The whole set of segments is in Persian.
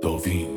داوین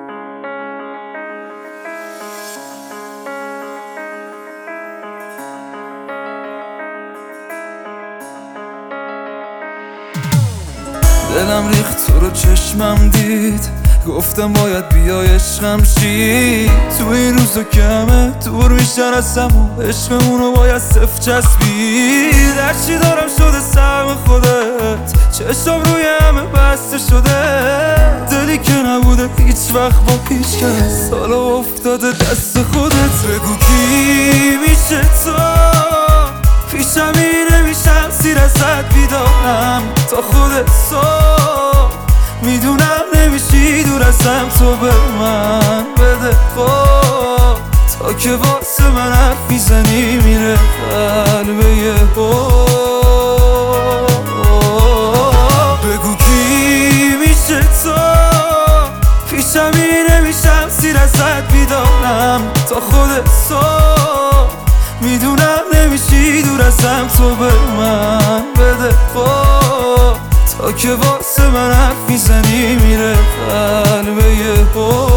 دلم ریخت تو رو چشمم دید، گفتم باید بیای عشقم شی. تو این روزا کمه دور میشن ازم و عشقمونو باید صفر چسبید. هرچی دارم شده سهم خودت، چشم روی همه بسته شده. دلی که نبوده هیچ وقت با هیچ کس، حالا افتاده دست خودت. بگو کی میشه تو، پیشم نمیشم سیر ازت بیدارم تا خودت صبح. میدونم نمیشی دور ازم، تو به من بده خواب تا که واسه من حرف میزنی میره قلبه یه بگو کی میشه تو، پیشم نمیشم سیر ازت بیدارم تا خودت صبح. میدونم نمیشی دور ازم، تو به من بده خواب تا که واسه من حرف میزنی میره قلبه یه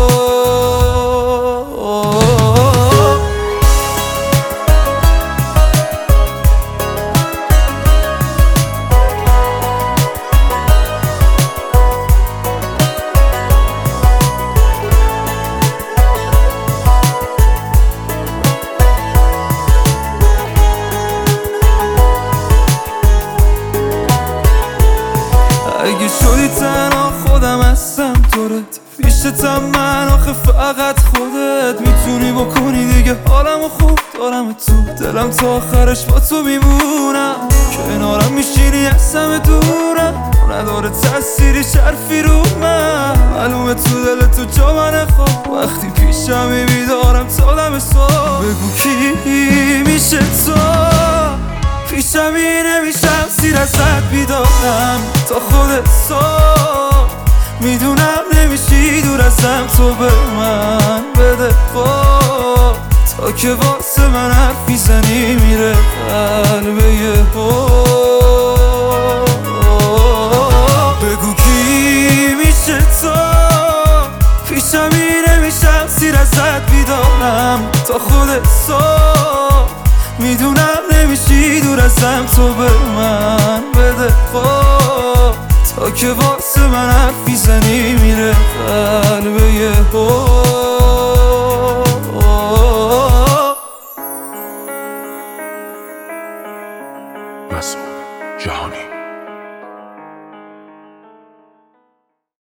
اگه شدی تنها خودم هستم دورت، پیشتم من آخه فقط خودت میتونی بکنی دیگه. حالمو خوب دارم تو دلم، تا آخرش با تو میمونم. کنارم میشینی ازم دورم، نداره تأثیری شرفی رو من. معلومه تو دل تو جا من خواب، وقتی پیشم بیدارم تا دم صبح. بگو کی میشه تو، پیشم نمیشم سیر ازت بیدارم تا خودت صبح. میدونم نمیشی دور ازم، تو به من بده خواب تا که واسه من حرف میزنی میره قلبه یه بگو کی میشه تو، پیشم نمیشم سیر ازت بیدارم تا خودت صبح. میدونم نمیشی دور ازم، تو به من بده خواب تا که واسه من حرف میزنی